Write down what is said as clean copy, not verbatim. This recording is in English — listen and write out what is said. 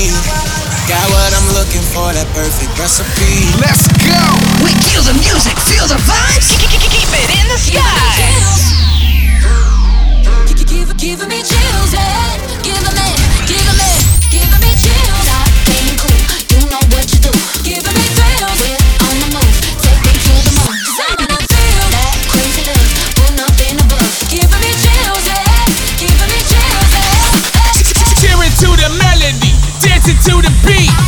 me. Got what I'm looking for, that perfect recipe. Let's go! We feel the music, feel the vibes. Keep it in the sky. Giving me chills, yeah. Giving me chills. Stop being cool, you know what you do. Giving me thrills, we're on the move. Take me to the moon, 'cause I wanna feel that crazy love, pull up in the bus. Giving me chills, yeah. Giving me chills, yeah. Cheering to the melody, dancing to the beat.